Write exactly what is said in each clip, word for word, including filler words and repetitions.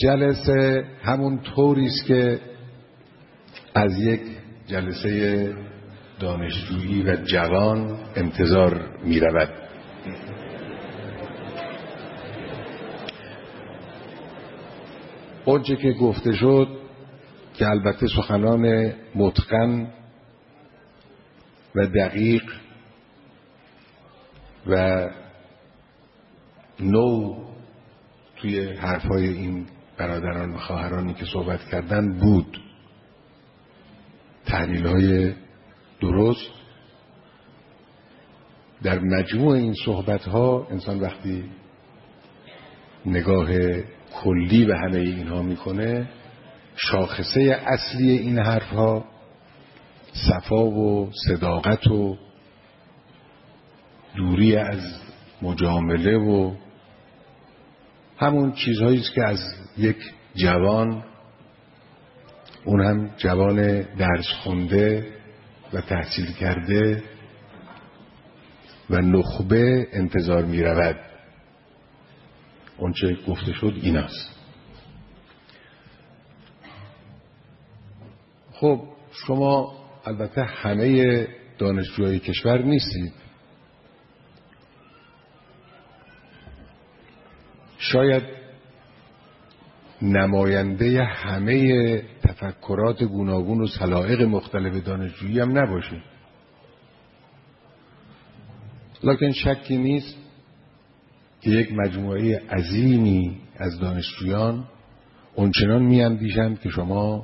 جلسه همون طوری است که از یک جلسه دانشجویی و جوان انتظار می رود. اونچه که گفته شد که البته سخنان متقن و دقیق و نو توی حرفای این برادران و خواهرانی که صحبت کردن بود، تحلیل های درست. در مجموع این صحبت ها انسان وقتی نگاه کلی به همه اینها میکنه، شاخصه اصلی این حرف ها صفا و صداقت و دوری از مجامله و همون چیزهایی است که از یک جوان، اون هم جوان درس خونده و تحصیل کرده و نخبه، انتظار می رود. اون چه گفته شد این است. خب شما البته همه دانشجوهای کشور نیستید، شاید نماینده همه تفکرات گوناگون و سلایق مختلف دانشجویی هم نباشید، لکن شکی نیست که یک مجموعه عظیمی از دانشجویان اونچنان می‌اندیشند که شما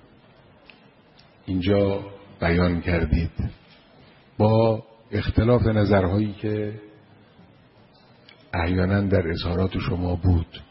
اینجا بیان کردید، با اختلاف نظرهایی که احیانا در اظهارات شما بود.